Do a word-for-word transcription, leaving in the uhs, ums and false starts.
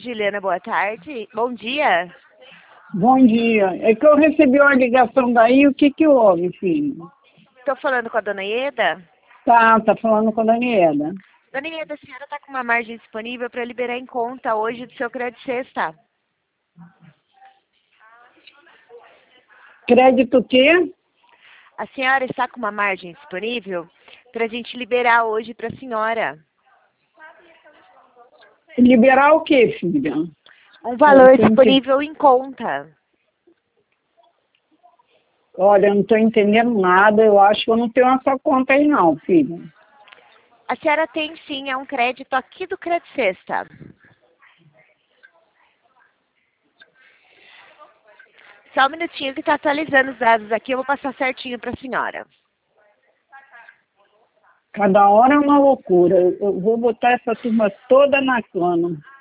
Juliana, boa tarde. Bom dia. Bom dia. É que eu recebi uma ligação daí, o que que houve, filho? Estou falando com a dona Ieda. Tá, tá falando com a Daniela. Dona Ieda, a senhora está com uma margem disponível para liberar em conta hoje do seu crédito sexta. Crédito o quê? A senhora está com uma margem disponível para a gente liberar hoje para a senhora. Liberar o quê, filha? Um valor Eu entendi. disponível em conta. Olha, eu não tô entendendo nada, eu acho que eu não tenho essa conta aí não, filha. A senhora tem sim, é um crédito aqui do Crédito Sexta. Só um minutinho que está atualizando os dados aqui, eu vou passar certinho para a senhora. Cada hora é uma loucura. Eu vou botar essa turma toda na cama.